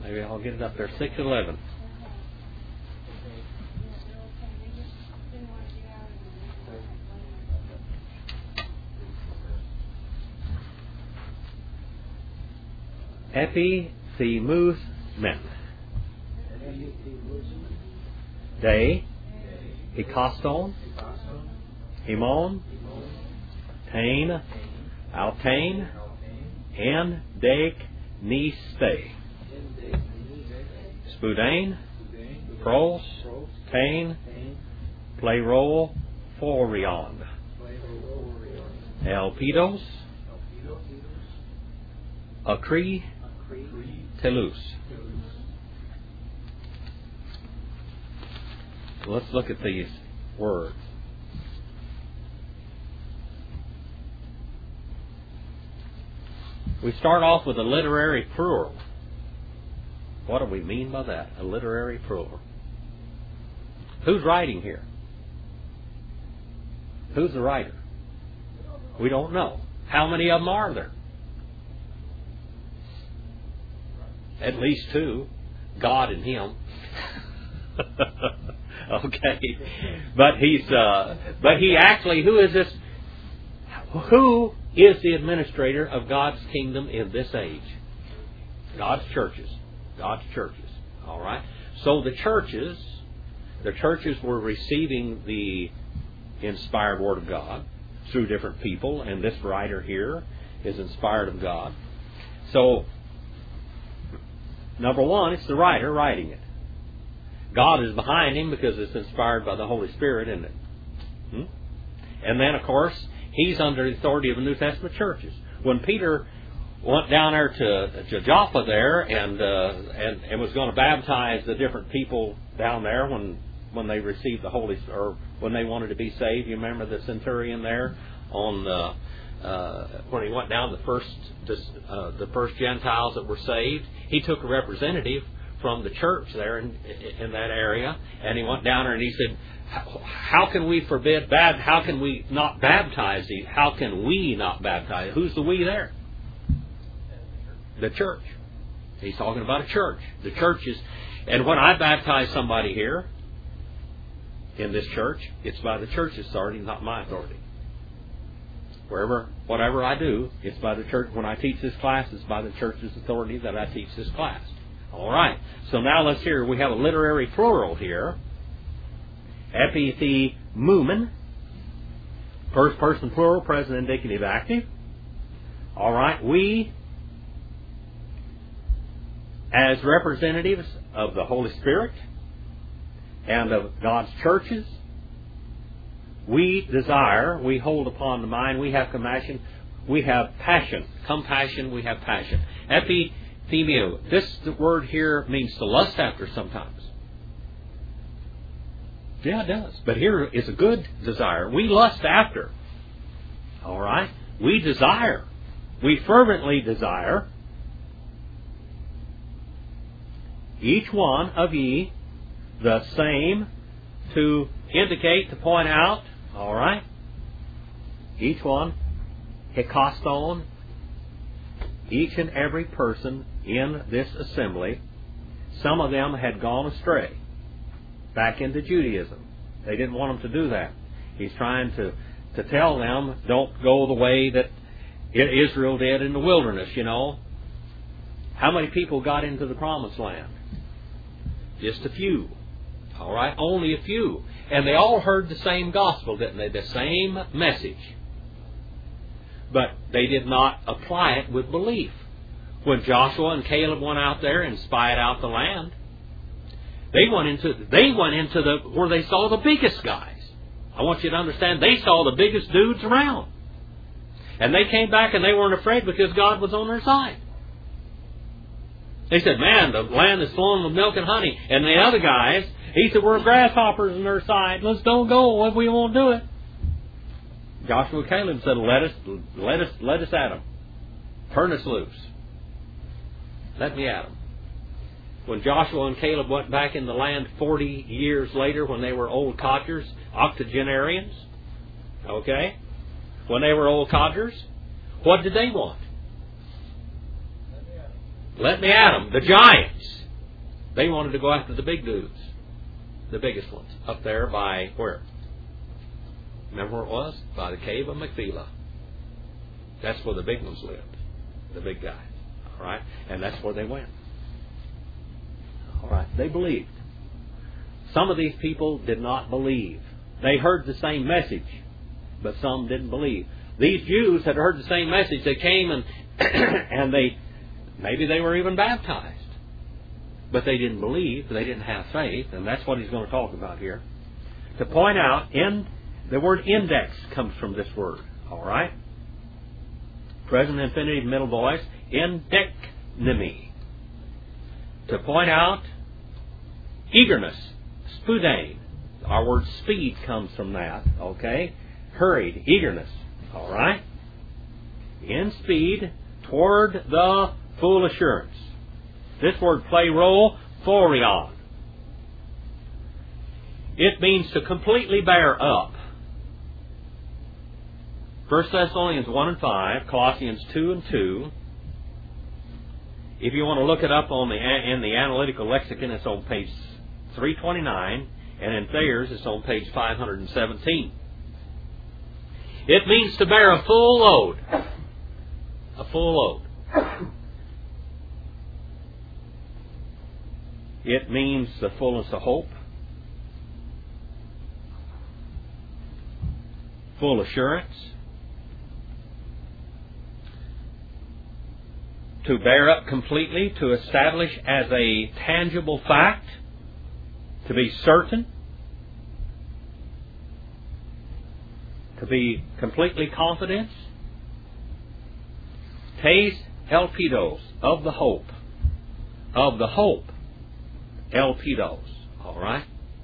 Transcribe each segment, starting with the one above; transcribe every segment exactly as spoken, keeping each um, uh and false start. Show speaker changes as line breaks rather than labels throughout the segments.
Maybe I'll get it up there. six eleven. Epithymus men. Day. Hikoston. Himon. Tain. Altain. And Dake Niste. Spudane. Pros. Tain. Playrol. Forion. Elpidos. Acri. Telus. Let's look at these words. We start off with a literary plural. What do we mean by that? A literary plural. Who's writing here? Who's the writer? We don't know. How many of them are there? At least two. God and him. Okay. But he's uh but he actually who is this who is the administrator of God's kingdom in this age? God's churches. God's churches. All right. So the churches the churches were receiving the inspired word of God through different people, and this writer here is inspired of God. So number one, it's the writer writing it. God is behind him because it's inspired by the Holy Spirit, isn't it? Hmm? And then, of course, he's under the authority of the New Testament churches. When Peter went down there to, to Joppa there and, uh, and and was going to baptize the different people down there when when they received the Holy or when they wanted to be saved, you remember the centurion there on the. Uh, when he went down the first uh, the first Gentiles that were saved, he took a representative from the church there in, in that area, and he went down there and he said, "How can we forbid bad? How can we not baptize these? How can we not baptize? Who's the we there? The church." He's talking about a church. The church is, and when I baptize somebody here in this church, it's by the church's authority, not my authority. Wherever, whatever I do, it's by the church. When I teach this class, it's by the church's authority that I teach this class. All right. So now let's hear. We have a literary plural here. Epithymumen. First person plural, present indicative active. All right. We, as representatives of the Holy Spirit and of God's churches, we desire, we hold upon the mind, we have compassion, we have passion. Compassion, we have passion. Epithemio. This word here means to lust after sometimes. Yeah, it does. But here is a good desire. We lust after. All right? We desire. We fervently desire. Each one of ye the same to indicate, to point out. All right? Each one, hikoston, each and every person in this assembly, some of them had gone astray back into Judaism. They didn't want them to do that. He's trying to, to tell them, don't go the way that Israel did in the wilderness, you know. How many people got into the promised land? Just a few. All right, only a few. And they all heard the same gospel, didn't they? The same message. But they did not apply it with belief. When Joshua and Caleb went out there and spied out the land, they went into they went into the where they saw the biggest guys. I want you to understand, they saw the biggest dudes around. And they came back and they weren't afraid because God was on their side. They said, man, the land is flowing with milk and honey. And the other guys, he said, we're grasshoppers on their side. Let's don't go if we won't do it. Joshua and Caleb said, let us, let us, let us at them. Turn us loose. Let me at them. When Joshua and Caleb went back in the land forty years later, when they were old codgers, octogenarians, okay? When they were old codgers, what did they want? Let me at them. The giants. They wanted to go after the big dudes. The biggest ones. Up there by where? Remember where it was? By the cave of Machpelah. That's where the big ones lived. The big guys. All right? And that's where they went. All right? They believed. Some of these people did not believe. They heard the same message, but some didn't believe. These Jews had heard the same message. They came and and they maybe they were even baptized, but they didn't believe. They didn't have faith, and that's what he's going to talk about here. To point out, in the word index comes from this word. All right, present infinitive, middle voice, indecnemi. To point out eagerness, spudane. Our word speed comes from that, okay? Hurried, eagerness, all right? In speed toward the full assurance. This word plero, phorion. It means to completely bear up. First Thessalonians one and five, Colossians two and two. If you want to look it up on the in the analytical lexicon, it's on page three twenty-nine. And in Thayer's, it's on page five hundred seventeen. It means to bear a full load. A full load. It means the fullness of hope. Full assurance. To bear up completely, to establish as a tangible fact. To be certain, to be completely confident, tes elpidos, of the hope, of the hope, elpidos, all right?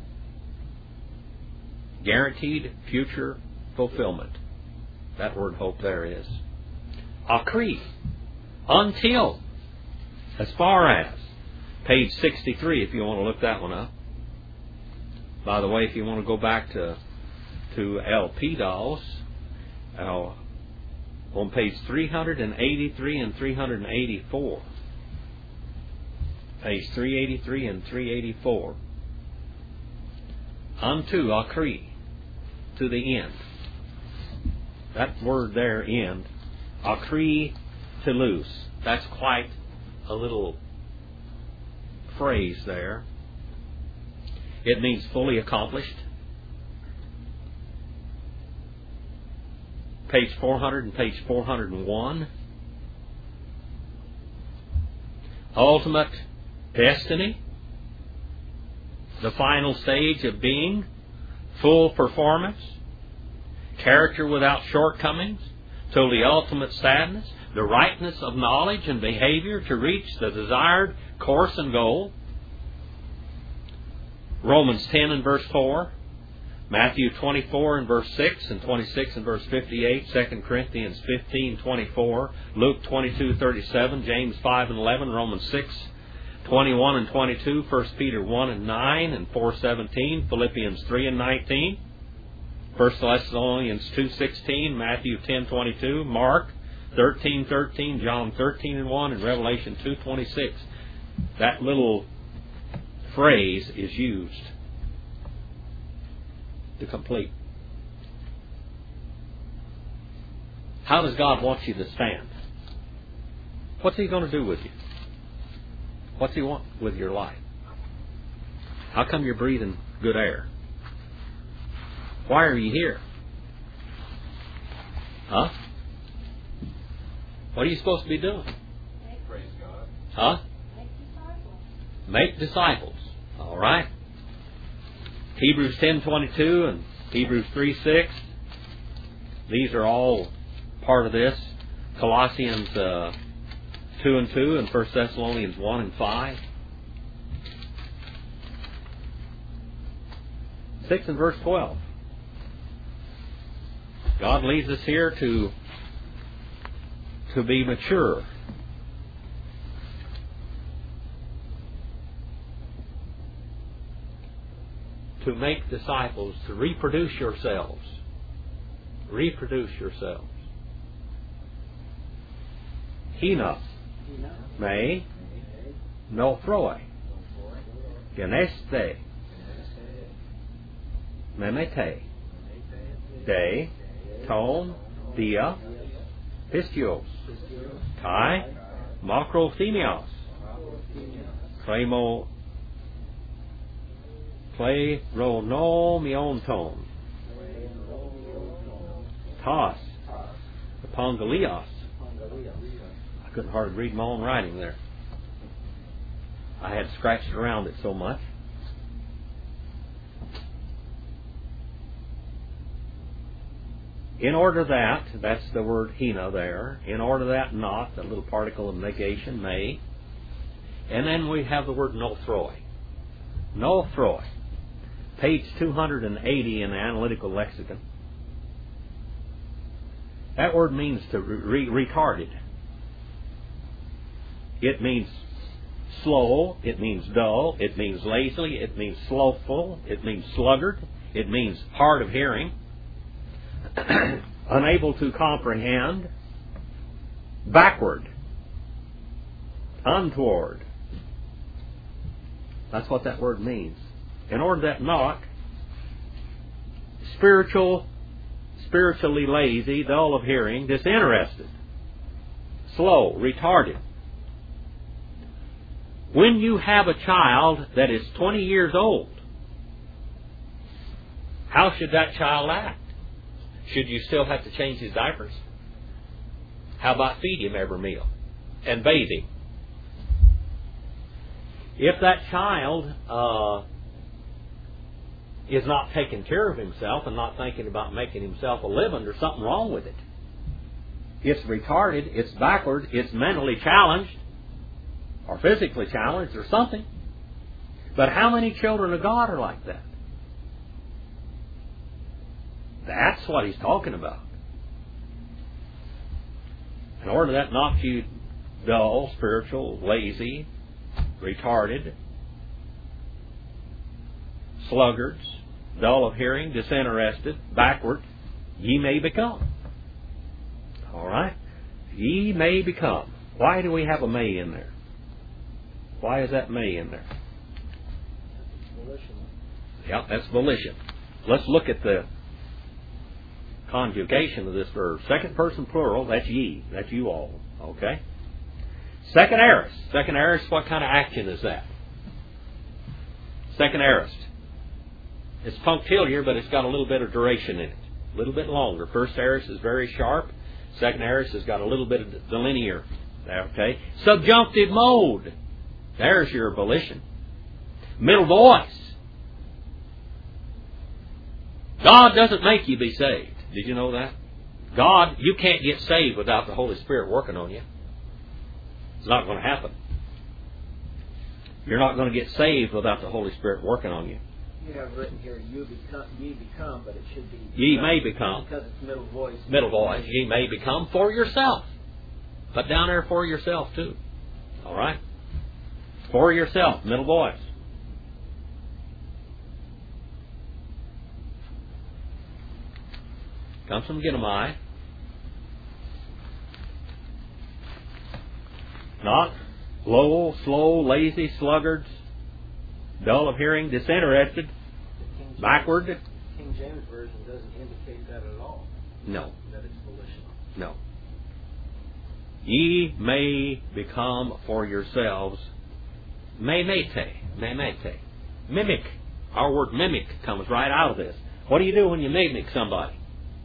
Guaranteed future fulfillment. That word hope there is. Akri, until, as far as, page sixty-three if you want to look that one up. By the way, if you want to go back to to elpidos, uh, on page three eighty-three and three eighty-four, page three eighty-three and three eighty-four, unto akri, to the end. That word there, end, akri telos. That's quite a little phrase there. It means fully accomplished. Page four hundred and page four hundred one. Ultimate destiny. The final stage of being. Full performance. Character without shortcomings. Till the ultimate sadness. The rightness of knowledge and behavior to reach the desired course and goal. Romans ten and verse four, Matthew twenty-four and verse six and twenty-six and verse fifty-eight, Second Corinthians fifteen twenty-four, Luke twenty-two thirty-seven, James five and eleven, Romans six twenty-one and twenty-two, First Peter one and nine and four seventeen, Philippians three and nineteen, First Thessalonians two sixteen, Matthew ten twenty-two, Mark thirteen thirteen, John thirteen and one, and Revelation two twenty-six. That little phrase is used to complete. How does God want you to stand? What's He going to do with you? What's He want with your life? How come you're breathing good air? Why are you here? Huh? What are you supposed to be doing?
Praise God.
Huh?
Make disciples.
Make disciples. All right. Hebrews ten twenty-two and Hebrews three six. These are all part of this. Colossians uh, two and two and First Thessalonians one and five. six and verse twelve. God leads us here to to be mature. To make disciples, to reproduce yourselves. Reproduce yourselves. Hina, may, no throi. Geneste. Memete. De. Ton. Dia. Pistios. Tai. Makrothemios. Clemo. Kleronomionton. Tas. Pongalios. I couldn't hardly read my own writing there. I had scratched around it so much. In order that, that's the word hina there, in order that not, the little particle of negation, may. And then we have the word no throi. No throi. Page two hundred eighty in the Analytical Lexicon. That word means to re- retarded. It means slow, it means dull, it means lazy, it means slothful, it means sluggard, it means hard of hearing, unable to comprehend, backward, untoward. That's what that word means. In order that not, spiritual, spiritually lazy, dull of hearing, disinterested, slow, retarded. When you have a child that is twenty years old, how should that child act? Should you still have to change his diapers? How about feed him every meal and bathe him? If that child uh, is not taking care of himself and not thinking about making himself a living, there's something wrong with it. It's retarded, it's backward, it's mentally challenged, or physically challenged, or something. But how many children of God are like that? That's what he's talking about. In order that not you dull, spiritual, lazy, retarded, sluggards, dull of hearing, disinterested, backward, ye may become. All right? Ye may become. Why do we have a may in there? Why is that may in there?
Volition.
Yeah, that's volition. Let's look at the conjugation of this verb. Second person plural, that's ye. That's you all. Okay? Second aorist. Second aorist, what kind of action is that? Second aorist. It's punctiliar, but it's got a little bit of duration in it. A little bit longer. First aorist is very sharp. Second aorist has got a little bit of the linear. Okay? Subjunctive mode. There's your volition. Middle voice. God doesn't make you be saved. Did you know that? God, you can't get saved without the Holy Spirit working on you. It's not going to happen. You're not going to get saved without the Holy Spirit working on you.
You have written here, you become, ye become, but it should be...
Ye may become.
Because it's middle voice.
Middle voice. Ye may become for yourself. But down there for yourself too. All right? For yourself. Middle voice. Comes from Ginomai. Not low, slow, lazy, sluggards, dull of hearing, disinterested,
King
backward.
King James Version doesn't indicate that at all.
No.
That it's volitional.
No. Ye may become for yourselves memete. Memete. Mimic. Our word mimic comes right out of this. What do you do when you mimic somebody?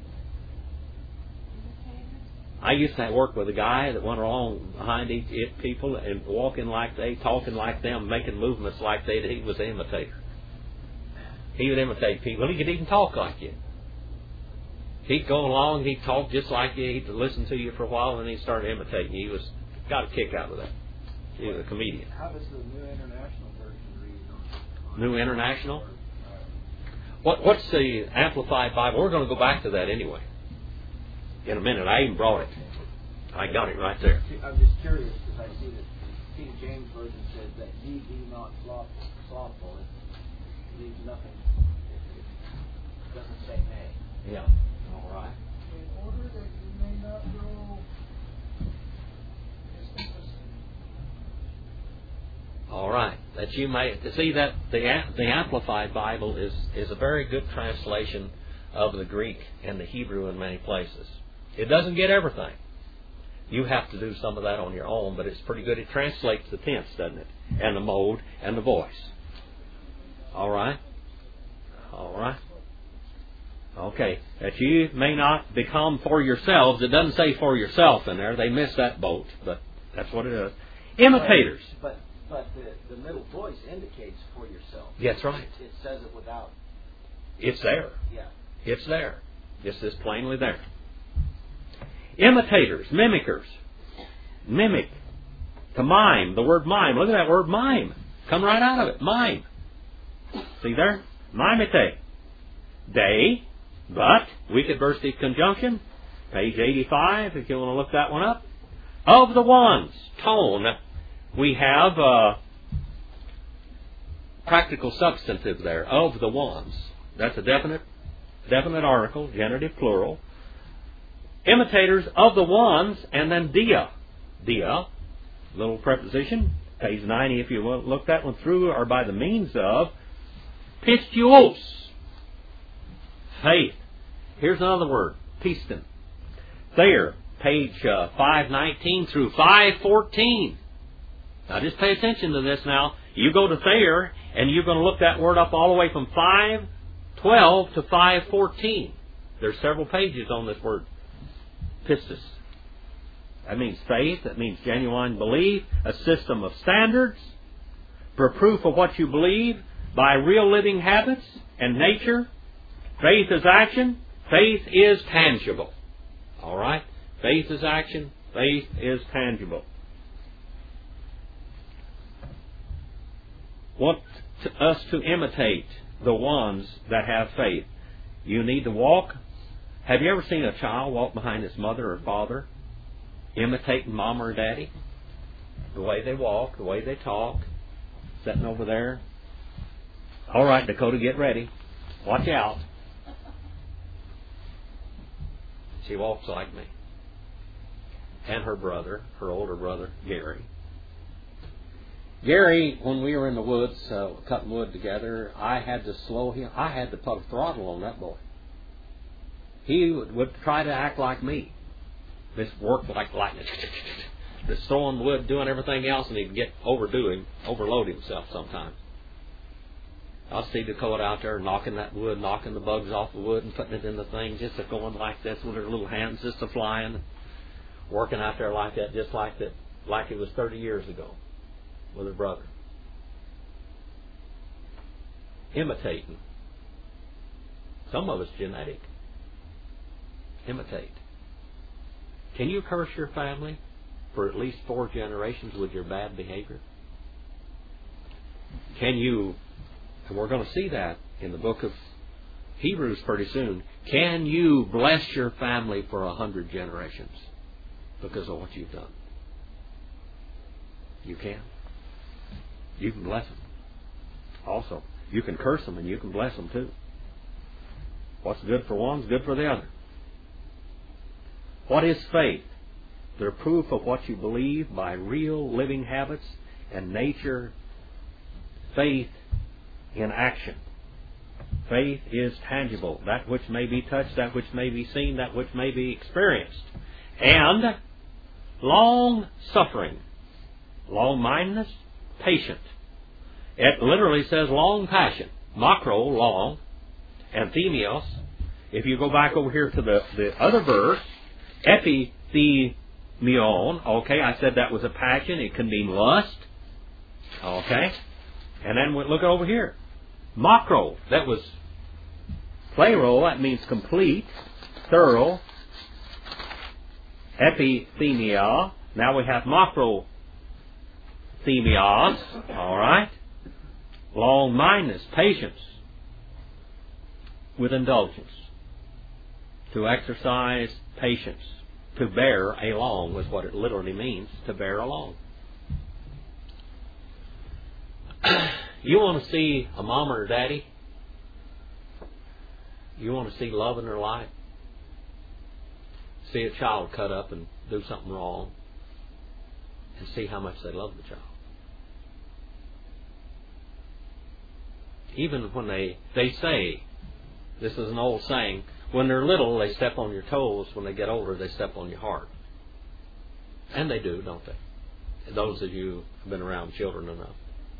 I used to work with a guy that went along behind each, each people and walking like they, talking like them, making movements like they. He was an imitator. He would imitate people. He could even talk like you. He'd go along, he'd talk just like you. He'd listen to you for a while, and he'd start imitating you. He was got a kick out of that. He was a comedian.
How does the New International Version read on, on
New International? What What's the Amplified Bible? We're going to go back to that anyway. In a minute. I even brought it. I got it right there.
I'm just curious because I see that King James Version says that ye be not slothful. slothful. It leaves nothing. It doesn't say may.
Yeah. All right.
In order that you may not grow
All right. That you may see that the the Amplified Bible is is a very good translation of the Greek and the Hebrew in many places. It doesn't get everything. You have to do some of that on your own, but it's pretty good. It translates the tense, doesn't it? And the mode and the voice. All right? All right? Okay. That you may not become for yourselves. It doesn't say for yourself in there. They missed that boat, but that's what it is. Imitators.
But but, but the, the middle voice indicates for yourself.
That's right.
It, it says it without.
It's there.
Yeah.
It's there. It's just plainly there. Imitators, mimickers. Mimic. To mime. The word mime. Look at that word mime. Come right out of it. Mime. See there? Mimete. They, but, weak adversative conjunction. Page eighty-five, if you want to look that one up. Of the ones. Tone. We have a practical substantive there. Of the ones. That's a definite, definite article, genitive plural. Imitators of the ones, and then dia. Dia, little preposition, page ninety if you want to look that one through, are by the means of pistuos, faith. Here's another word, piston. There, page uh, five nineteen through five fourteen. Now just pay attention to this now. You go to Thayer, and you're going to look that word up all the way from five twelve to five fourteen. There's several pages on this word. Pistis. That means faith. That means genuine belief. A system of standards for proof of what you believe by real living habits and nature. Faith is action. Faith is tangible. All right? Faith is action. Faith is tangible. Want to, us to imitate the ones that have faith. You need to walk. Have you ever seen a child walk behind his mother or father, imitating mom or daddy? The way they walk, the way they talk, sitting over there. All right, Dakota, get ready. Watch out. She walks like me. And her brother, her older brother, Gary. Gary, when we were in the woods, uh, cutting wood together, I had to slow him. I had to put a throttle on that boy. He would, would try to act like me. This worked like lightning. Just throwing wood, doing everything else, and he'd get overdoing, overload himself sometimes. I'll see Dakota out there knocking that wood, knocking the bugs off the wood and putting it in the thing, just a going like this with her little hands just a flying, working out there like that, just like that, like it was thirty years ago with her brother. Imitating. Some of it's genetic. Imitate. Can you curse your family for at least four generations with your bad behavior? Can you, and we're going to see that in the book of Hebrews pretty soon, can you bless your family for a hundred generations because of what you've done? You can. You can bless them. Also, you can curse them and you can bless them too. What's good for one is good for the other. What is faith? The proof of what you believe by real living habits and nature. Faith in action. Faith is tangible. That which may be touched, that which may be seen, that which may be experienced. And long suffering. Long-mindedness, patient. It literally says long passion. Makro, long. And themios. If you go back over here to the, the other verse, epithemion, okay, I said that was a passion. It can mean lust. Okay. And then we look over here. Makro, that was plero, that means complete, thorough. Epithemia, now we have makro themios, alright. Long-mindedness, patience, with indulgence. To exercise patience. To bear along was what it literally means, to bear along. You want to see a mom or a daddy? You want to see love in their life? See a child cut up and do something wrong, and see how much they love the child. even when they, they say, this is an old saying, when they're little, they step on your toes. When they get older, they step on your heart. And they do, don't they? Those of you who have been around children enough.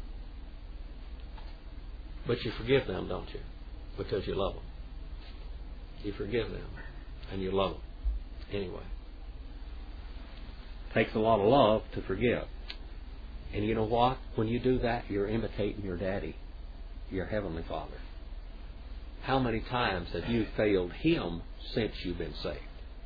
But you forgive them, don't you? Because you love them. You forgive them, and you love them anyway. It takes a lot of love to forgive. And you know what? When you do that, you're imitating your daddy, your Heavenly Father. How many times have you failed Him since you've been saved?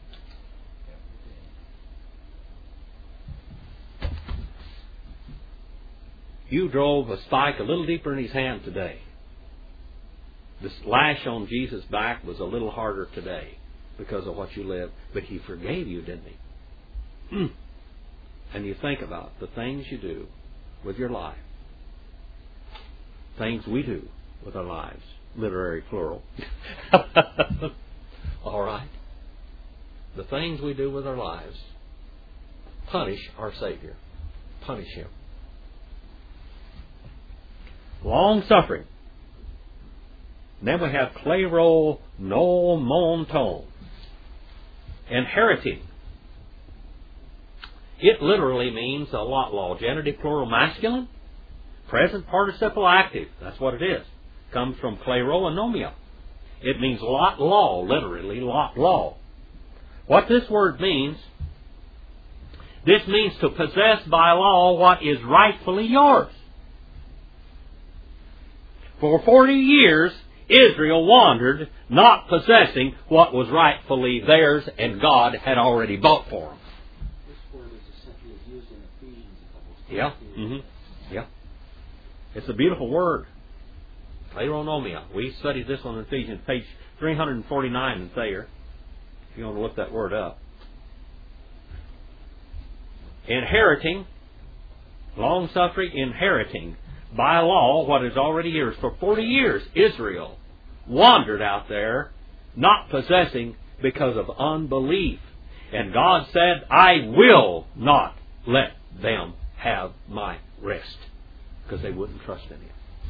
You drove a spike a little deeper in His hand today. The lash on Jesus' back was a little harder today because of what you lived. But He forgave you, didn't He? And you think about the things you do with your life. Things we do with our lives. Literary plural. All right. The things we do with our lives punish our Savior. Punish Him. Long suffering. Then we have klero no monton. Inheriting. It literally means a lot law. Genitive plural masculine. Present participle active. That's what it is. Comes from klero anomia. It means lot law, literally lot law. What this word means, this means to possess by law what is rightfully yours. For forty years, Israel wandered, not possessing what was rightfully theirs, and God had already bought for them.
This word is essentially used in Ephesians a couple of
Yeah.
times.
Mm-hmm. Yeah. It's a beautiful word. Kleronomia. We studied this one in Ephesians, page three forty-nine in Thayer, if you want to look that word up. Inheriting, long-suffering, inheriting by law what is already yours. For forty years, Israel wandered out there, not possessing because of unbelief. And God said, I will not let them have my rest, because they wouldn't trust in Him.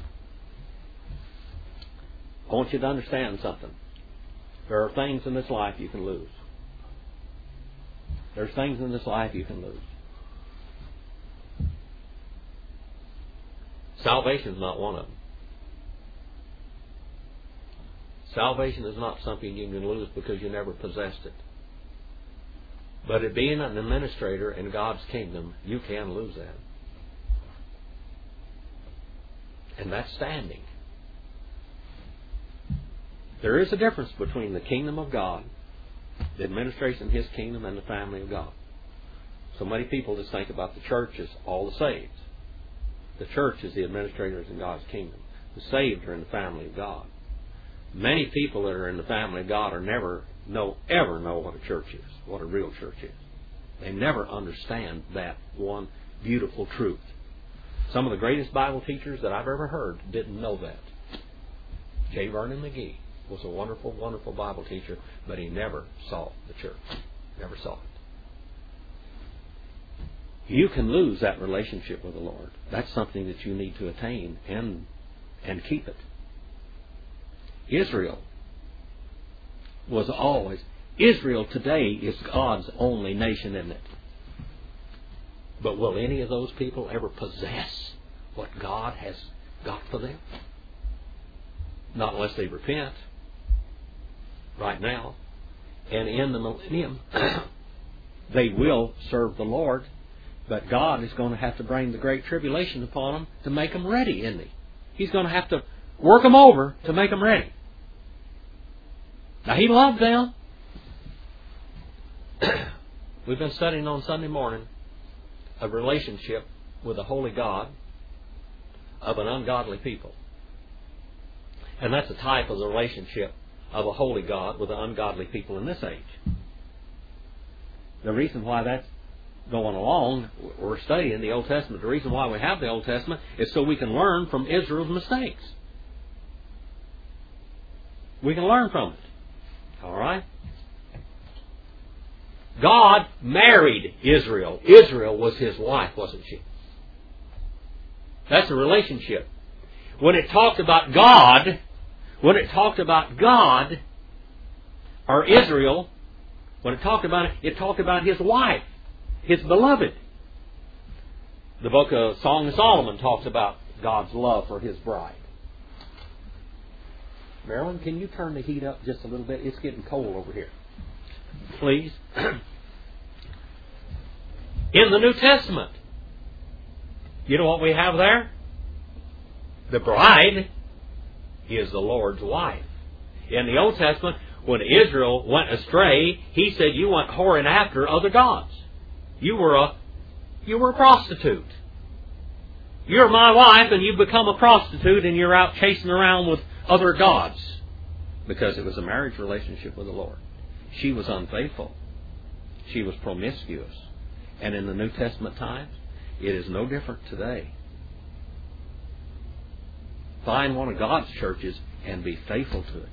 I want you to understand something. There are things in this life you can lose. There's things in this life you can lose. Salvation is not one of them. Salvation is not something you can lose because you never possessed it. But it being an administrator in God's kingdom, you can lose that. And that's standing. There is a difference between the kingdom of God, the administration of His kingdom, and the family of God. So many people just think about the church as all the saved. The church is the administrators in God's kingdom. The saved are in the family of God. Many people that are in the family of God are never know ever know what a church is, what a real church is. They never understand that one beautiful truth. Some of the greatest Bible teachers that I've ever heard didn't know that. J. Vernon McGee was a wonderful, wonderful Bible teacher, but he never saw the church. Never saw it. You can lose that relationship with the Lord. That's something that you need to attain and and keep it. Israel was always... Israel today is God's only nation, isn't it? But will any of those people ever possess what God has got for them? Not unless they repent right now. And in the millennium, they will serve the Lord. But God is going to have to bring the great tribulation upon them to make them ready, isn't He? He's going to have to work them over to make them ready. Now, He loved them. We've been studying on Sunday morning a relationship with a holy God of an ungodly people. And that's a type of the relationship of a holy God with an ungodly people in this age. The reason why that's going along, we're studying the Old Testament. The reason why we have the Old Testament is so we can learn from Israel's mistakes. We can learn from it. All right? God married Israel. Israel was His wife, wasn't she? That's a relationship. when it talked about God, when it talked about God, or Israel, when it talked about it, it talked about His wife, His beloved. The book of Song of Solomon talks about God's love for His bride. Marilyn, can you turn the heat up just a little bit? It's getting cold over here. Please. In the New Testament, you know what we have there? The bride is the Lord's wife. In the Old Testament, when Israel went astray, He said, you went whoring after other gods. You were a, you were a prostitute. You're my wife and you become a prostitute and you're out chasing around with other gods. Because it was a marriage relationship with the Lord. She was unfaithful. She was promiscuous. And in the New Testament times, it is no different today. Find one of God's churches and be faithful to it.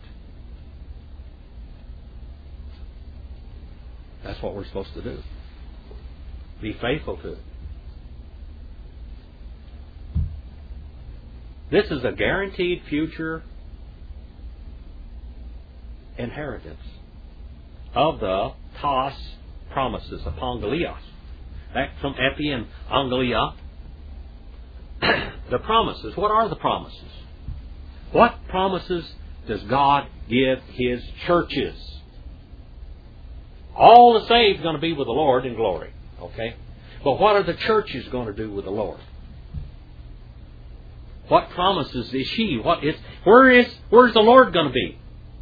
That's what we're supposed to do. Be faithful to it. This is a guaranteed future inheritance of the tas promises, apongalios. That from epi and angalia. The promises. What are the promises? What promises does God give His churches? All the saved are going to be with the Lord in glory. Okay? But what are the churches going to do with the Lord? What promises is she? What is? Where is? Where's the Lord going to be?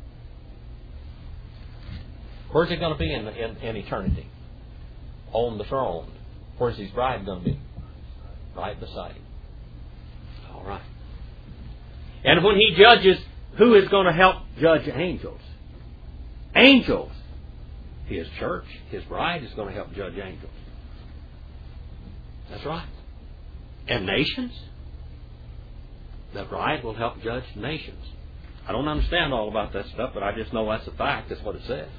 Where's He going to be in, in, in eternity? On the throne. Where's His bride going to be? Right beside Him. All right. And when He judges, who is going to help judge angels? Angels. His church, His bride, is going to help judge angels. That's right. And nations? The bride will help judge nations. I don't understand all about that stuff, but I just know that's a fact. That's what it says.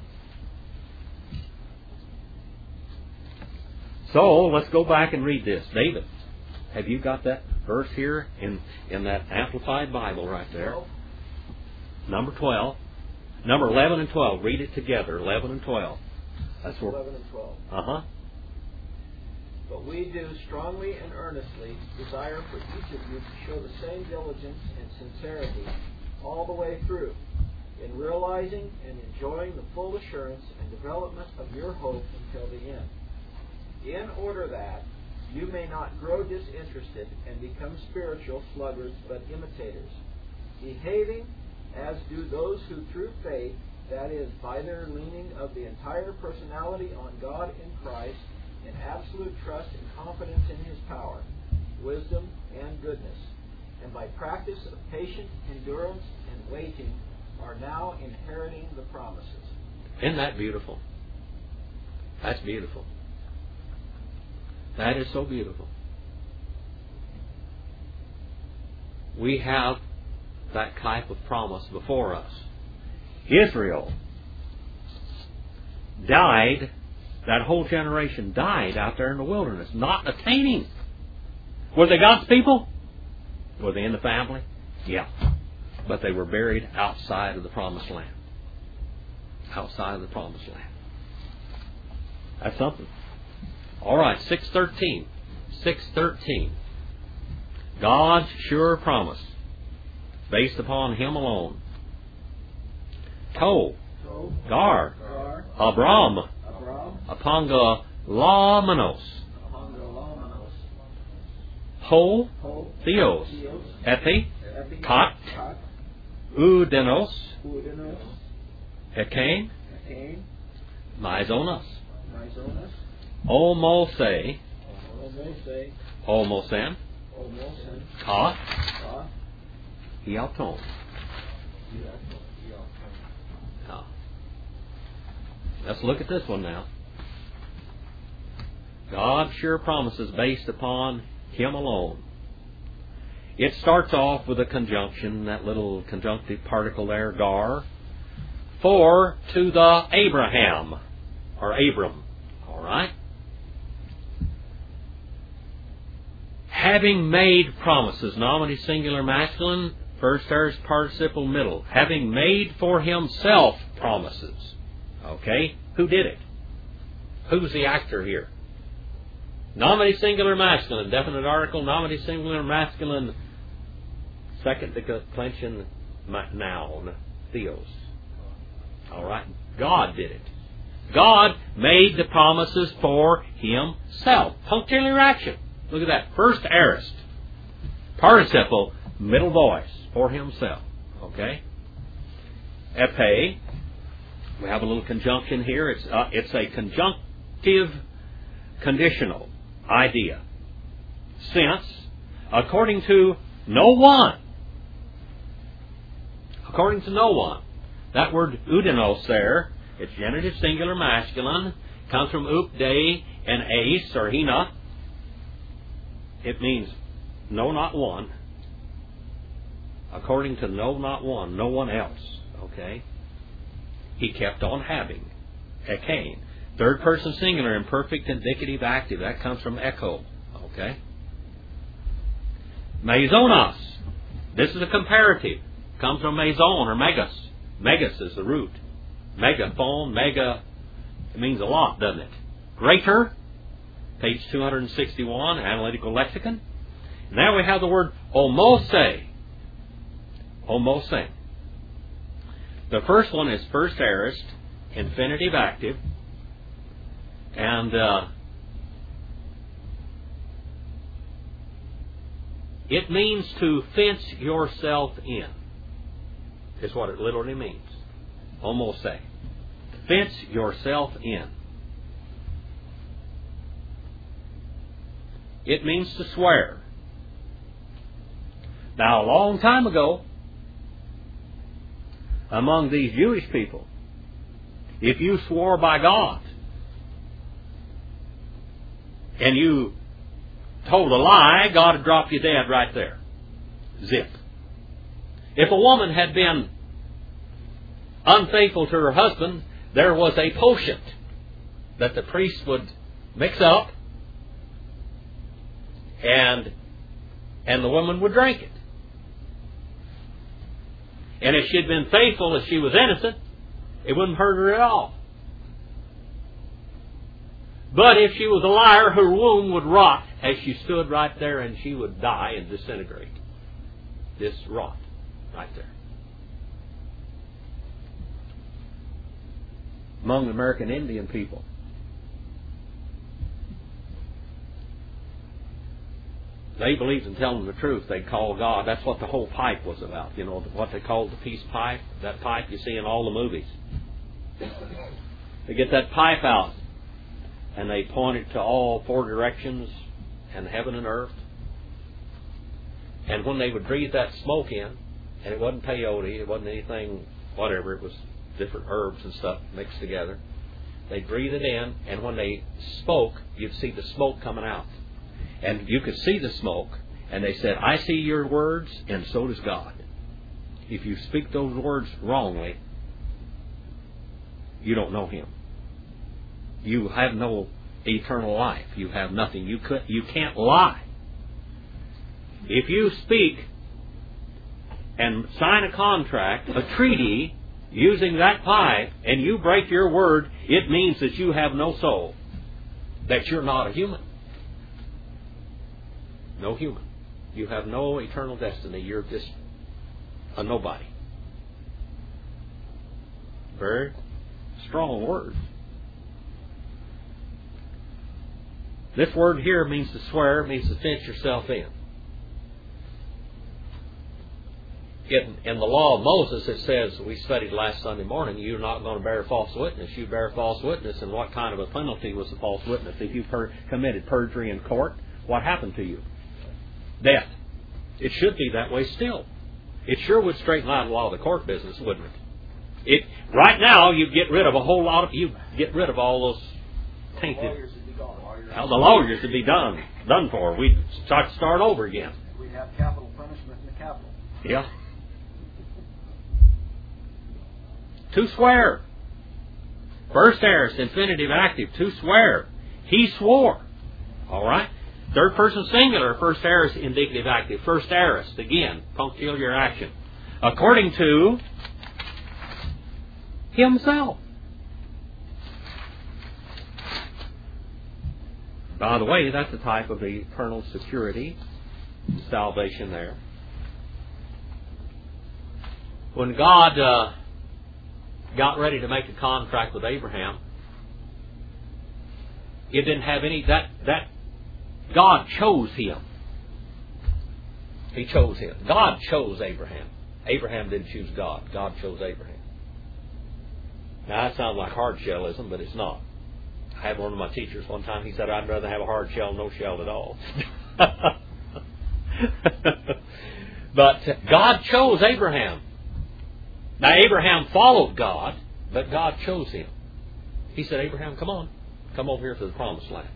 So, let's go back and read this. David, have you got that verse here in, in that Amplified Bible right there? Number twelve. Number eleven and twelve. Read it together. eleven and twelve. That's where.
eleven and twelve.
Uh-huh.
But we do strongly and earnestly desire for each of you to show the same diligence and sincerity all the way through, in realizing and enjoying the full assurance and development of your hope until the end, in order that you may not grow disinterested and become spiritual sluggards but imitators, behaving as do those who through faith, that is, by their leaning of the entire personality on God in Christ, in absolute trust and confidence in His power, wisdom, and goodness, and by practice of patient endurance and waiting, are now inheriting the promises.
Isn't that beautiful? That's beautiful. That is so beautiful. We have that type of promise before us. Israel died, that whole generation died out there in the wilderness, not attaining. Were they God's people? Were they in the family? Yeah. But they were buried outside of the promised land. Outside of the promised land. That's something. All right, six thirteen. six thirteen. God's sure promise, based upon Him alone. To, Gar, Abram, Apongalomenos, Ho, Theos, Epi, Kat, Udenos, Hekain, Mizonos, Omose, Omosen, Ka, Hialton. Now, let's look at this one now. God sure promises based upon Him alone. It starts off with a conjunction, that little conjunctive particle there, gar, for to the Abraham, or Abram. All right? having made promises, nominative singular masculine, first aorist participle middle, having made for himself promises. Okay? Who did it? Who's the actor here? Nominative singular masculine, definite article, nominative singular masculine, second declension noun, theos. All right? God did it. God made the promises for himself. Punctiliar action. Look at that. First aorist. Participle, middle voice, for himself. Okay? Epe. We have a little conjunction here. It's, uh, it's a conjunctive conditional idea. Since, according to no one, according to no one, that word oudenos there, it's genitive singular masculine, comes from up, de, and ace, or hina. It means no, not one. According to no, not one, no one else. Okay? He kept on having. Ekain. Third person singular, imperfect indicative active. That comes from echo. Okay? Mezonos. This is a comparative. Comes from meson or megas. Megas is the root. Megaphone, mega, it means a lot, doesn't it? Greater, page two hundred sixty-one, Analytical Lexicon. Now we have the word homose. Homose. The first one is first aorist, infinitive active, and uh, it means to fence yourself in, is what it literally means. Homose. Fence yourself in. It means to swear. Now, a long time ago, among these Jewish people, if you swore by God and you told a lie, God would drop you dead right there. Zip. If a woman had been unfaithful to her husband, there was a potion that the priest would mix up, and and the woman would drink it. And if she'd been faithful, if she was innocent, it wouldn't hurt her at all. But if she was a liar, her womb would rot as she stood right there, and she would die and disintegrate. This rot right there. Among the American Indian people, they believed in telling the truth. They'd call God. That's what the whole pipe was about. You know, what they called the peace pipe. That pipe you see in all the movies. They get that pipe out, and they point it to all four directions, and heaven and earth. And when they would breathe that smoke in, and it wasn't peyote, it wasn't anything, whatever, it was different herbs and stuff mixed together. They'd breathe it in, and when they spoke, you'd see the smoke coming out. And you could see the smoke, and they said, I see your words, and so does God. If you speak those words wrongly, you don't know Him. You have no eternal life. You have nothing. You could, you can't lie. If you speak and sign a contract, a treaty, using that pipe, and you break your word, it means that you have no soul. That you're not a human. No human. You have no eternal destiny. You're just a nobody. Very strong word. This word here means to swear, it means to fence yourself in. In, in the law of Moses, it says, we studied last Sunday morning, you're not going to bear false witness. You bear false witness, and what kind of a penalty was the false witness? If you per- committed perjury in court, what happened to you? Death. It should be that way still. It sure would straighten out a lot of the court business, wouldn't it? It right now, you get rid of a whole lot of, you get rid of all those tainted.
Lawyers would be gone.
Well, the lawyers would be done, done for. We'd start start over again.
We'd have capital punishment in the capital.
Yeah. To swear. First aorist, infinitive active, to swear. He swore. All right? Third person singular, first aorist indicative active. First aorist, again, punctiliar action. According to himself. By the way, that's a type of eternal security, salvation there. When God uh, got ready to make a contract with Abraham, it didn't have any, that, that, God chose him. He chose him. God chose Abraham. Abraham didn't choose God. God chose Abraham. Now that sounds like hard shellism, but it's not. I had one of my teachers one time, he said, I'd rather have a hard shell than no shell at all. But God chose Abraham. Now Abraham followed God, but God chose him. He said, Abraham, come on. Come over here to the promised land.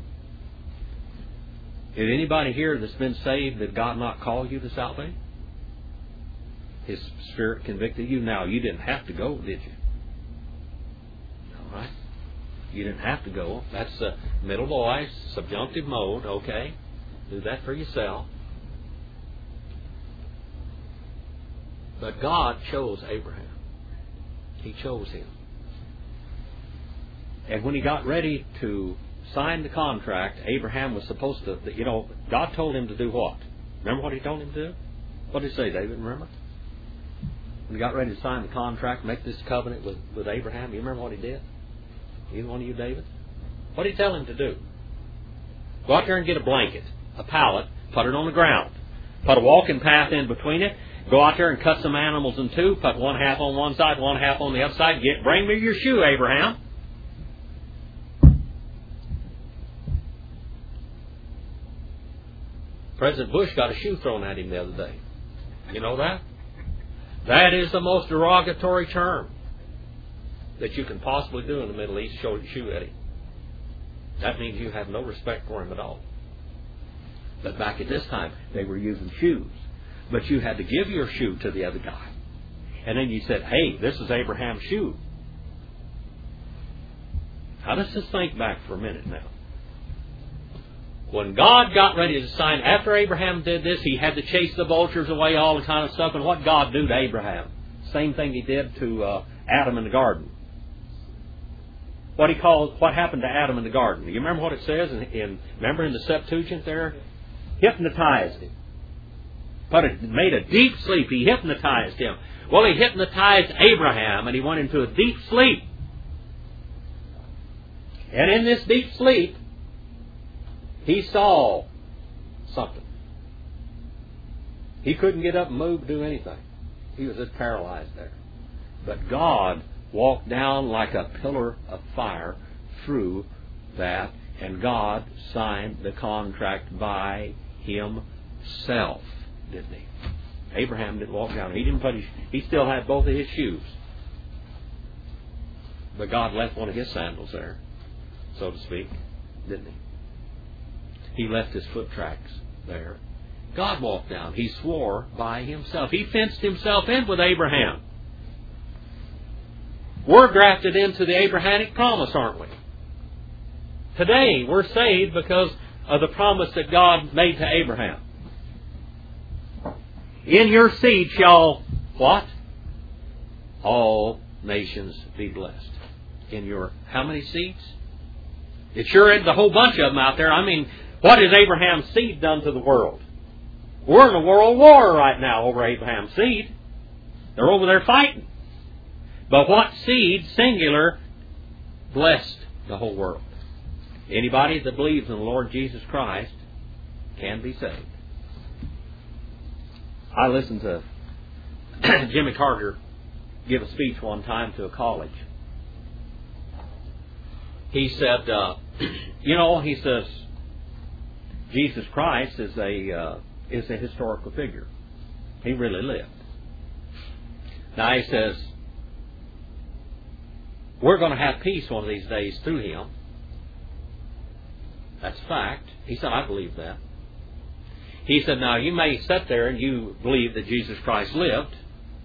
Did anybody here that's been saved, did God not call you to salvation? His Spirit convicted you. Now, you didn't have to go, did you? All right. You didn't have to go. That's the middle voice, subjunctive mode. Okay. Do that for yourself. But God chose Abraham. He chose him. And when he got ready to sign the contract, Abraham was supposed to, you know, God told him to do what? Remember what he told him to do? What did he say, David? Remember? When he got ready to sign the contract, make this covenant with, with Abraham, you remember what he did? Either one of you, David? What did he tell him to do? Go out there and get a blanket, a pallet, put it on the ground. Put a walking path in between it. Go out there and cut some animals in two. Put one half on one side, one half on the other side. Get, bring me your shoe, Abraham. President Bush got a shoe thrown at him the other day. You know that? That is the most derogatory term that you can possibly do in the Middle East, show your shoe at him. That means you have no respect for him at all. But back at this time, they were using shoes. But you had to give your shoe to the other guy. And then you said, hey, this is Abraham's shoe. Now let's just think back for a minute now. When God got ready to sign, after Abraham did this, he had to chase the vultures away, all the kind of stuff. And what God do to Abraham? Same thing he did to uh, Adam in the garden. What he called, what happened to Adam in the garden? You remember what it says? In, in remember in the Septuagint there? Hypnotized him. Put it, made a deep sleep. He hypnotized him. Well, he hypnotized Abraham, and he went into a deep sleep. And in this deep sleep, he saw something. He couldn't get up and move, do anything. He was just paralyzed there. But God walked down like a pillar of fire through that, and God signed the contract by himself, didn't he? Abraham didn't walk down. He didn't put his, he still had both of his shoes. But God left one of his sandals there, so to speak, didn't he? He left his foot tracks there. God walked down. He swore by himself. He fenced himself in with Abraham. We're grafted into the Abrahamic promise, aren't we? Today, we're saved because of the promise that God made to Abraham. In your seed shall, what? All nations be blessed. In your, how many seeds? It sure is a whole bunch of them out there. I mean, what has Abraham's seed done to the world? We're in a world war right now over Abraham's seed. They're over there fighting. But what seed, singular, blessed the whole world? Anybody that believes in the Lord Jesus Christ can be saved. I listened to Jimmy Carter give a speech one time to a college. He said, uh, you know, he says, Jesus Christ is a uh, is a historical figure. He really lived. Now he says, we're going to have peace one of these days through him. That's fact. He said, I believe that. He said, now you may sit there and you believe that Jesus Christ lived.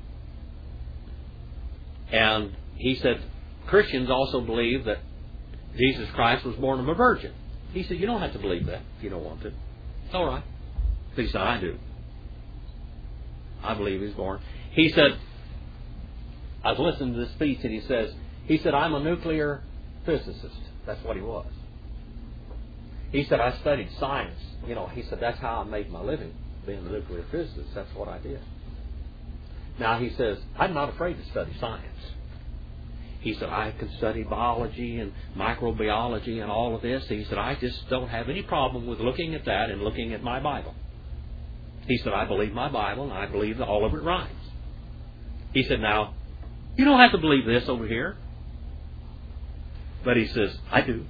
And he said, Christians also believe that Jesus Christ was born of a virgin. He said, you don't have to believe that if you don't want to. It's all right. But he said, I do. I believe he's born. He said, I was listening to this speech and he says, he said, I'm a nuclear physicist. That's what he was. He said, I studied science. You know, he said, that's how I made my living, being a nuclear physicist. That's what I did. Now, he says, I'm not afraid to study science. He said, I can study biology and microbiology and all of this. He said, I just don't have any problem with looking at that and looking at my Bible. He said, I believe my Bible and I believe that all of it rhymes. He said, now, you don't have to believe this over here. But he says, I do.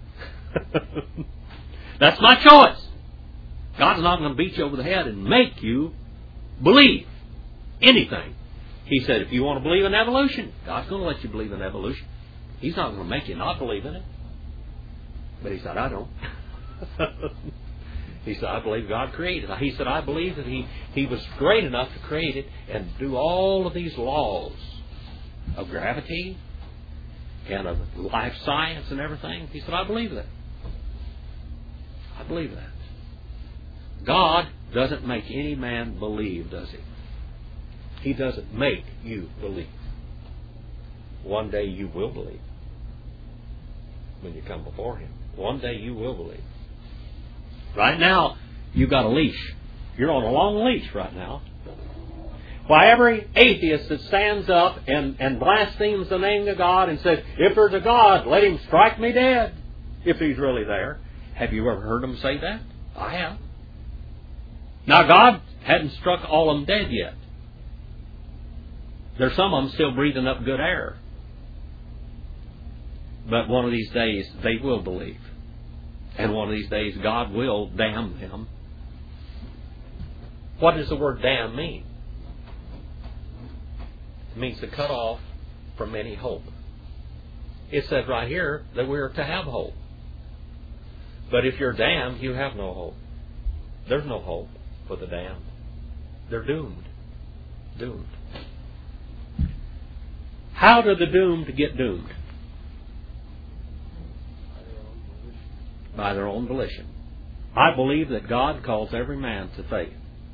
That's my choice. God's not going to beat you over the head and make you believe anything. He said, if you want to believe in evolution, God's going to let you believe in evolution. He's not going to make you not believe in it. But he said, I don't. He said, I believe God created it. He said, I believe that he, he was great enough to create it and do all of these laws of gravity and of life science and everything. He said, I believe that. I believe that. God doesn't make any man believe, does he? He doesn't make you believe. One day you will believe. When you come before him. One day you will believe. Right now, you've got a leash. You're on a long leash right now. Why, every atheist that stands up and, and blasphemes the name of God and says, if there's a God, let him strike me dead, if he's really there. Have you ever heard them say that? I have. Now, God hadn't struck all of them dead yet. There's some of them still breathing up good air. But one of these days, they will believe. And one of these days, God will damn them. What does the word damn mean? It means to cut off from any hope. It says right here that we are to have hope. But if you're damned, you have no hope. There's no hope for the damned. They're doomed. Doomed. How do the doomed get doomed? By their own volition. I believe that God calls every man to faith.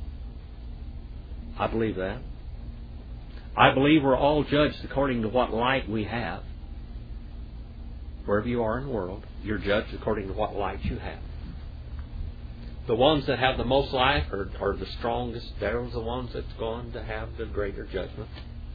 I believe that. I believe we're all judged according to what light we have. Wherever you are in the world, you're judged according to what light you have. The ones that have the most light are, are the strongest. They're the ones that's going to have the greater judgment.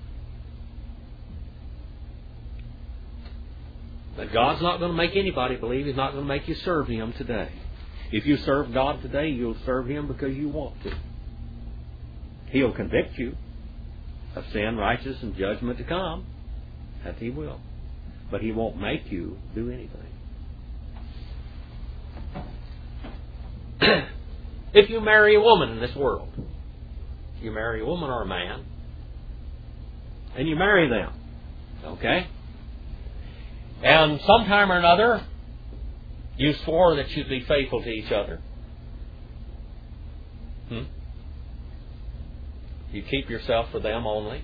But God's not going to make anybody believe. He's not going to make you serve Him today. If you serve God today, you'll serve Him because you want to. He'll convict you of sin, righteousness, and judgment to come. That He will. But He won't make you do anything. If you marry a woman in this world, you marry a woman or a man, and you marry them, okay? And sometime or another, you swore that you'd be faithful to each other. Hmm? You keep yourself for them only.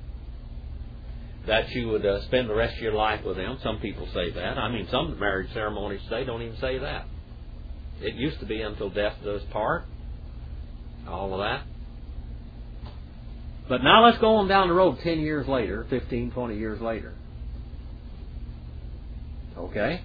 That you would uh, spend the rest of your life with them. Some people say that. I mean, some marriage ceremonies today don't even say that. It used to be until death do us part. All of that. But now let's go on down the road ten years later, fifteen, twenty years later. Okay?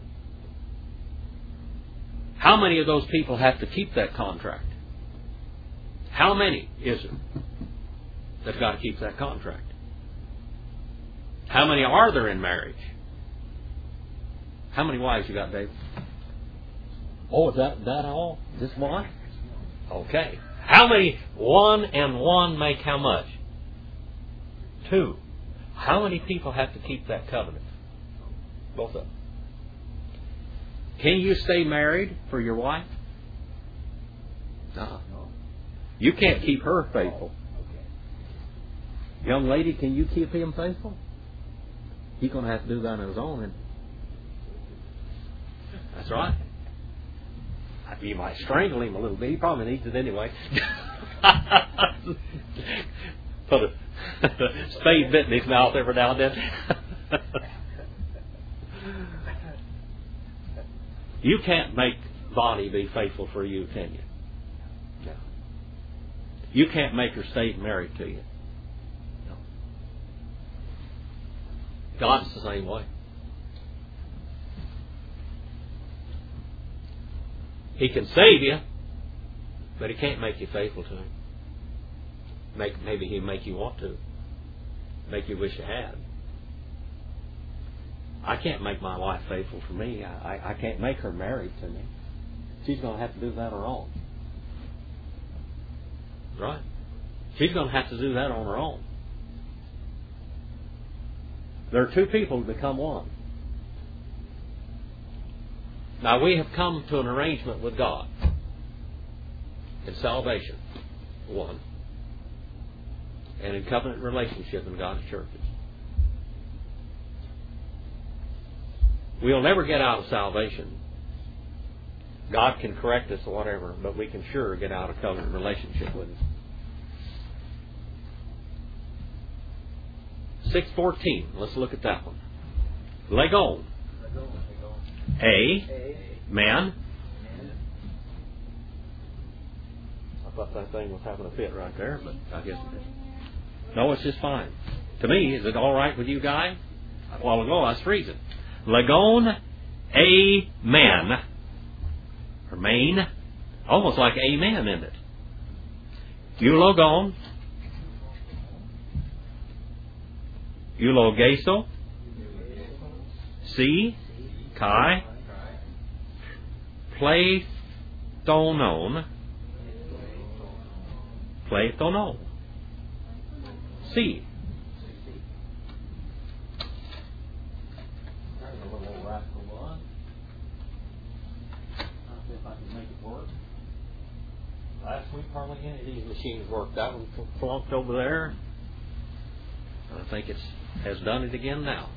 How many of those people have to keep that contract? How many is it that's got to keep that contract? How many are there in marriage? How many wives you got, Dave? Oh, is that, that all? Just one? Okay. How many? One and one make how much? Two. How many people have to keep that covenant? Both of them. Can you stay married for your wife? No. You can't keep her faithful. Young lady, can you keep him faithful? He's going to have to do that on his own. That's right. You might strangle him a little bit. He probably needs it anyway. Put a spade bit in his mouth every now and then. You can't make Bonnie be faithful for you, can you? No. You can't make her stay married to you. No. God's the same way. He can save you, but He can't make you faithful to Him. Make, maybe He'll make you want to. Make you wish you had. I can't make my wife faithful for me. I, I, I can't make her married to me. She's going to have to do that on her own. Right? She's going to have to do that on her own. There are two people to become one. Now, we have come to an arrangement with God in salvation, one, and in covenant relationship in God's churches. We'll never get out of salvation. God can correct us or whatever, but we can sure get out of covenant relationship with Him. six fourteen, let's look at that one. Legon. A, man. I thought that thing was having a fit right there, but I guess it is. No, it's just fine. To me, is it all right with you guys? A while ago I was freezing. Legon, a man. Or main. Almost like amen in it. Eulogon. Eulogeso. C. Kai. Playthonon. Playthonon. C. Last week, hardly any of these machines worked. That one flunked over there. I think it has done it again now.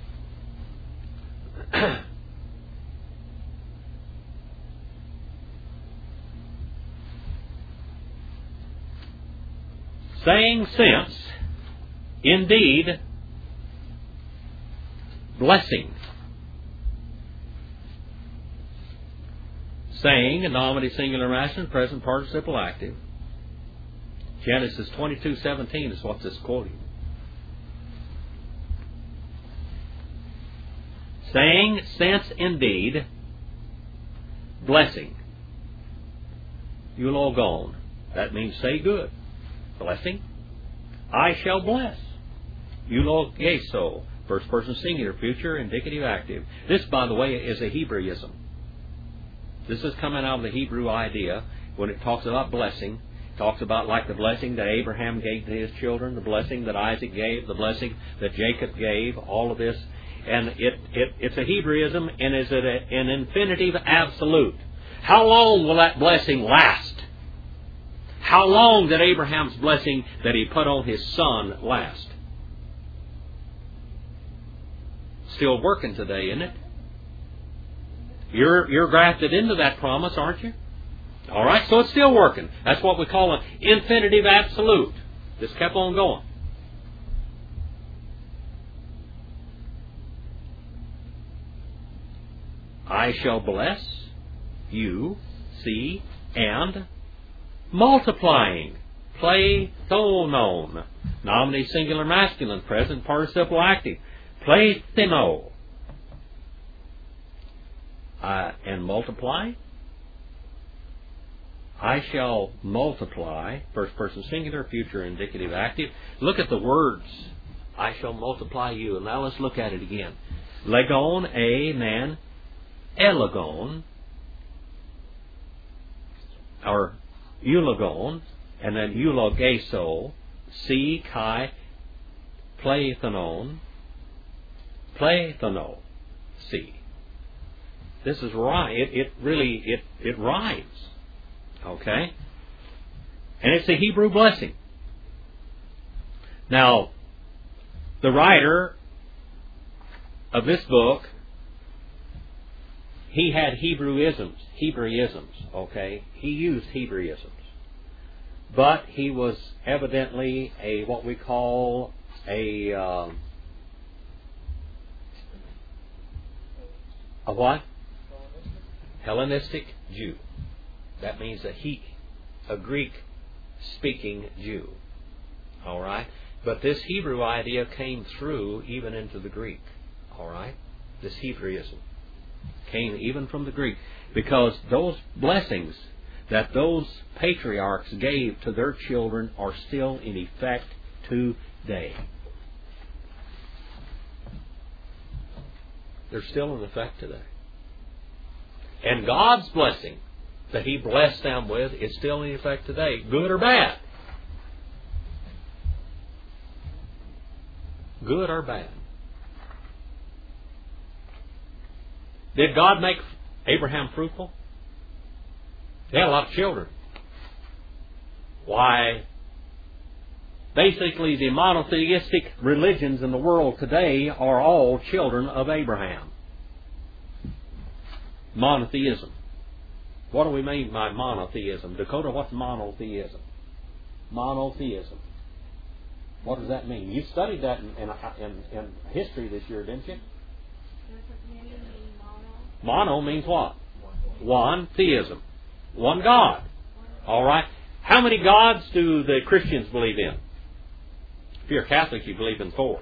Saying since, indeed, blessing. Saying, a nominative singular masculine, present participle active. Genesis twenty-two seventeen is what this is quoting. Saying, since indeed, blessing. Eulogon. That means say good. Blessing. I shall bless. Eulogeso. First person singular, future, indicative, active. This, by the way, is a Hebraism. This is coming out of the Hebrew idea when it talks about blessing. It talks about like the blessing that Abraham gave to his children, the blessing that Isaac gave, the blessing that Jacob gave, all of this. And it, it it's a Hebraism, and is it a, an infinitive absolute. How long will that blessing last? How long did Abraham's blessing that he put on his son last? Still working today, isn't it? You're, you're grafted into that promise, aren't you? All right, so it's still working. That's what we call an infinitive absolute. Just kept on going. I shall bless you, see, and multiplying. Playthonon. Nominative singular masculine, present participle active. Playtheno. Uh, and multiply. I shall multiply. First person singular, future indicative active. Look at the words. I shall multiply you. And now let's look at it again. Legon, a man. Elegon. Or eulogon. And then eulogeso. C, chi. Playthonon. Playthono. C. This is right. It, it really, it, it rhymes. Okay? And it's a Hebrew blessing. Now, the writer of this book, he had Hebrewisms, Hebraisms, okay? He used Hebraisms. But he was evidently a, what we call a, uh, a what? Hellenistic Jew. That means a he, a Greek-speaking Jew. All right? But this Hebrew idea came through even into the Greek. All right? This Hebraism came even from the Greek, because those blessings that those patriarchs gave to their children are still in effect today. They're still in effect today. And God's blessing that He blessed them with is still in effect today, good or bad. Good or bad. Did God make Abraham fruitful? They had a lot of children. Why? Basically, the monotheistic religions in the world today are all children of Abraham. Monotheism. What do we mean by monotheism? Dakota, what's monotheism? Monotheism. What does that mean? You studied that in, in, in, in history this year, didn't you? Mono means what? One. Theism. One God. All right. How many gods do the Christians believe in? If you're a Catholic, you believe in four.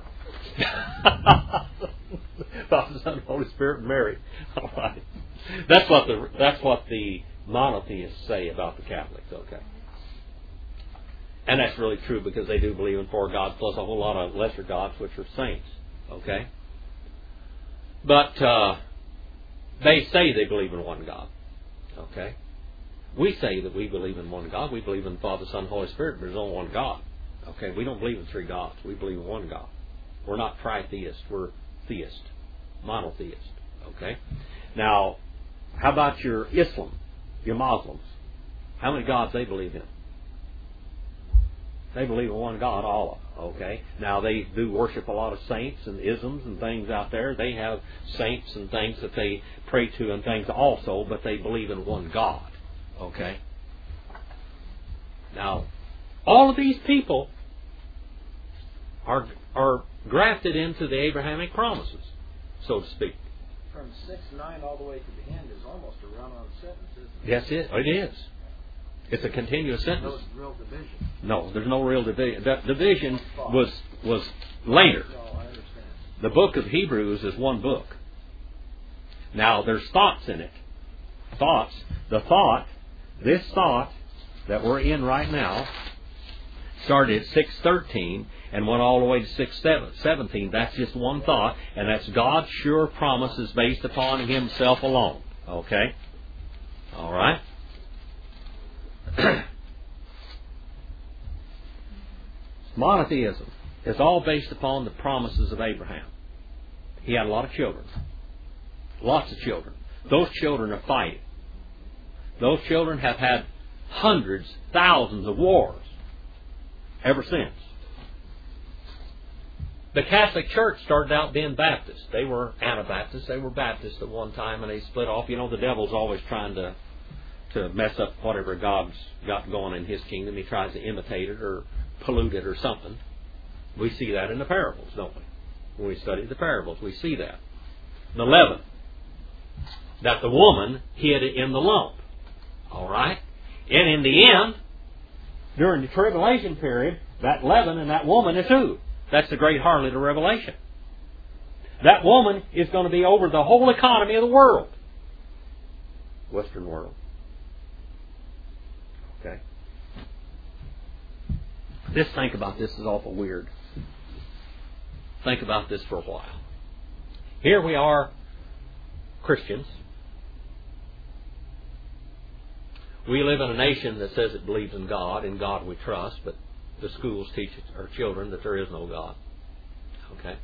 Father, Son, Holy Spirit, and Mary. All right. That's what the that's what the monotheists say about the Catholics. Okay. And that's really true, because they do believe in four gods plus a whole lot of lesser gods, which are saints. Okay. But uh, they say they believe in one God. Okay. We say that we believe in one God. We believe in the Father, Son, Holy Spirit, but there's only one God. Okay, we don't believe in three gods. We believe in one God. We're not tritheist. We're theist, monotheist. Okay. Now, how about your Islam, your Muslims? How many gods they believe in? They believe in one God, Allah. Okay. Now, they do worship a lot of saints and isms and things out there. They have saints and things that they pray to and things also, but they believe in one God. Okay. Now, all of these people are are grafted into the Abrahamic promises, so to speak.
From six nine all the way to the end is almost a run-on sentence, isn't it?
Yes, it, it is. It's a continuous sentence.
There's no real division.
No, there's no real division. That division was was later.
No, I understand.
The book of Hebrews is one book. Now, there's thoughts in it. Thoughts. The thought, this thought that we're in right now, started at six thirteen and went all the way to six seventeen. That's just one thought, and that's God's sure promises based upon Himself alone. Okay? All right? Monotheism is all based upon the promises of Abraham. He had a lot of children. Lots of children. Those children are fighting. Those children have had hundreds, thousands of wars ever since. The Catholic Church started out being Baptist. They were Anabaptists. They were Baptists at one time, and they split off. You know, the devil's always trying to to mess up whatever God's got going in His kingdom. He tries to imitate it or pollute it or something. We see that in the parables, don't we? When we study the parables, we see that. The leaven. That the woman hid in the lump. All right? And in the end, during the tribulation period, that leaven and that woman is who? That's the great harlot of Revelation. That woman is going to be over the whole economy of the world. Western world. Okay. Just think about this. This is awful weird. Think about this for a while. Here we are, Christians. We live in a nation that says it believes in God. In God we trust, but the schools teach our children that there is no God. Okay?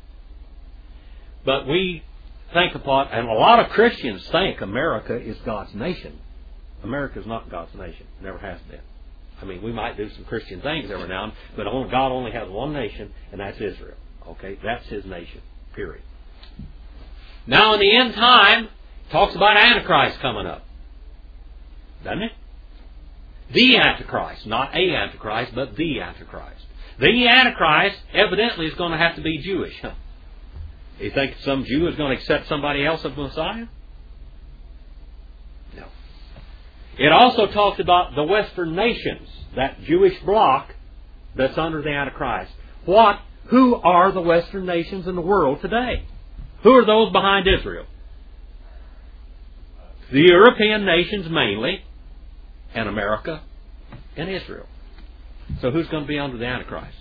But we think upon, and a lot of Christians think America is God's nation. America is not God's nation. Never has been. I mean, we might do some Christian things every now and then, but only, God only has one nation, and that's Israel. Okay? That's His nation. Period. Now in the end time, it talks about Antichrist coming up. Doesn't it? The Antichrist. Not a Antichrist, but the Antichrist. The Antichrist evidently is going to have to be Jewish. Huh? You think some Jew is going to accept somebody else as Messiah? No. It also talks about the Western nations, that Jewish bloc that's under the Antichrist. What? Who are the Western nations in the world today? Who are those behind Israel? The European nations mainly, and America, and Israel. So who's going to be under the Antichrist?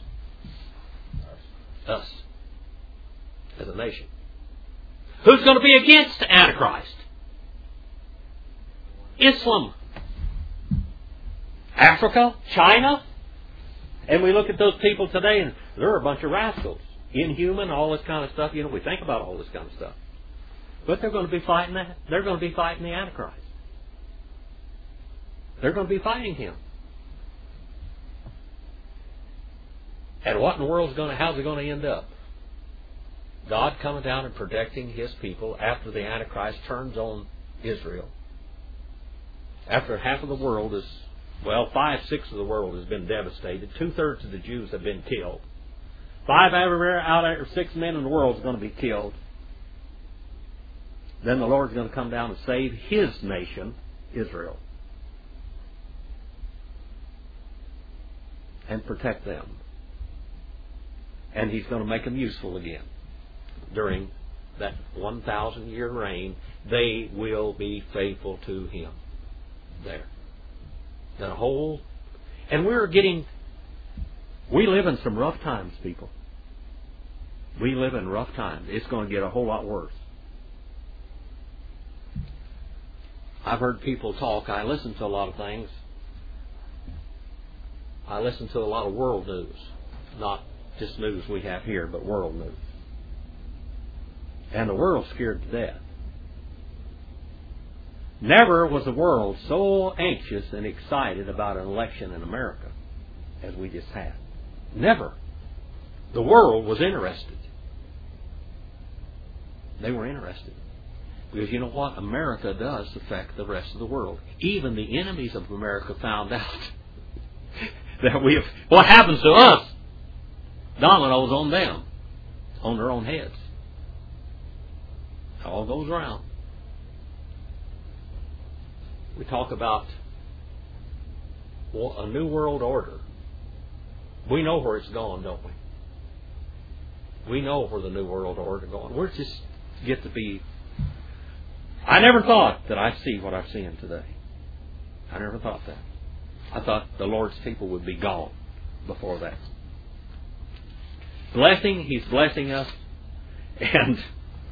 Us. As a nation. Who's going to be against the Antichrist? Islam. Africa, China. And we look at those people today and they're a bunch of rascals. Inhuman, all this kind of stuff. You know, we think about all this kind of stuff. But they're going to be fighting that. They're going to be fighting the Antichrist. They're going to be fighting him. And what in the world is going to, how's it going to end up? God coming down and protecting His people after the Antichrist turns on Israel. After half of the world is, well, five, six of the world has been devastated. Two-thirds of the Jews have been killed. Five out of six men in the world is going to be killed. Then the Lord's going to come down and save His nation, Israel. And protect them. And He's going to make them useful again. During that one thousand year reign, they will be faithful to Him. There. The whole... And we're getting... We live in some rough times, people. We live in rough times. It's going to get a whole lot worse. I've heard people talk. I listen to a lot of things. I listen to a lot of world news. Not just news we have here, but world news. And the world's scared to death. Never was the world so anxious and excited about an election in America as we just had. Never. The world was interested. They were interested. Because you know what? America does affect the rest of the world. Even the enemies of America found out that we have, what happens to us, dominoes on them, on their own heads. It all goes around. We talk about a new world order. We know where it's going, don't we? We know where the new world order is going. We're just get to be... I never thought that I'd see what I'm seeing today. I never thought that. I thought the Lord's people would be gone before that. Blessing, He's blessing us. And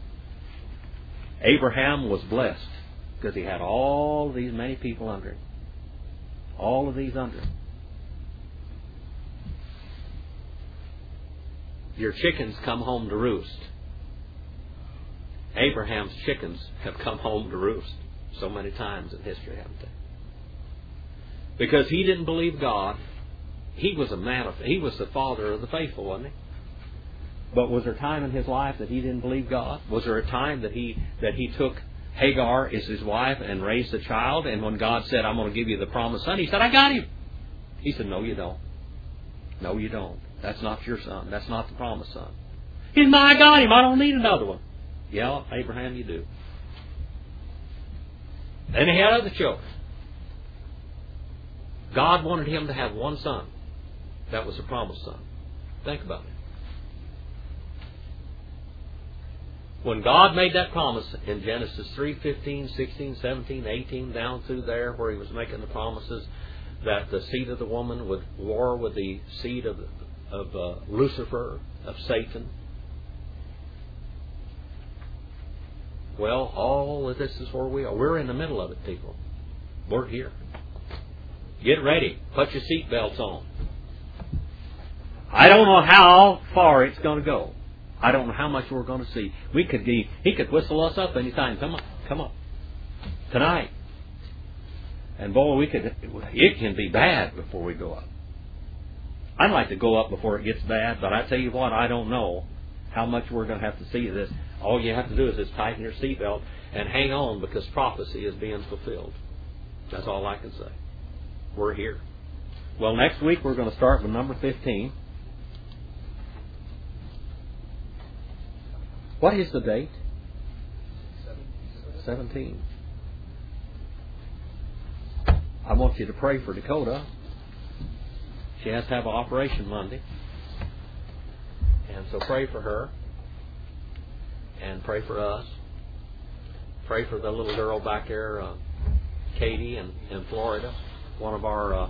Abraham was blessed because he had all these many people under him. All of these under him. Your chickens come home to roost. Abraham's chickens have come home to roost so many times in history, haven't they? Because he didn't believe God. He was a man of, he was the father of the faithful, wasn't he? But was there a time in his life that he didn't believe God? Was there a time that he that he took Hagar as his wife and raised a child, and when God said, I'm going to give you the promised son, he said, I got him. He said, no, you don't. No, you don't. That's not your son. That's not the promised son. He said, no, I got him. I don't need another one. Yeah, Abraham, you do. And he had other children. God wanted him to have one son. That was the promised son. Think about it. When God made that promise in Genesis three, fifteen, sixteen, seventeen, eighteen, down through there where He was making the promises that the seed of the woman would war with the seed of, of uh, Lucifer, of Satan. Well, all of this is where we are. We're in the middle of it, people. We're here. Get ready. Put your seatbelts on. I don't know how far it's going to go. I don't know how much we're going to see. We could be, He could whistle us up anytime. Come on, come on. Tonight. And boy, we could, it can be bad before we go up. I'd like to go up before it gets bad, but I tell you what, I don't know how much we're going to have to see of this. All you have to do is just tighten your seatbelt and hang on, because prophecy is being fulfilled. That's all I can say. We're here. Well, next week we're going to start with number fifteen. What is the date? seventeen. I want you to pray for Dakota. She has to have an operation Monday. And so pray for her. And pray for us. Pray for the little girl back there, uh, Katie, in, in Florida. One of our uh,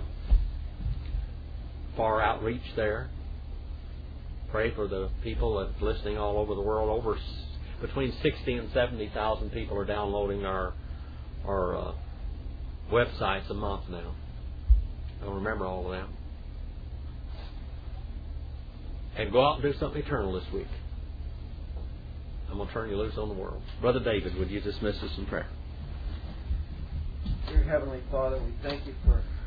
far outreach there. Pray for the people that's listening all over the world. Over between sixty and seventy thousand people are downloading our our uh, websites a month now. I don't remember all of them. And go out and do something eternal this week. I'm going to turn you loose on the world. Brother David, would you dismiss us in prayer?
Dear Heavenly Father, we thank you for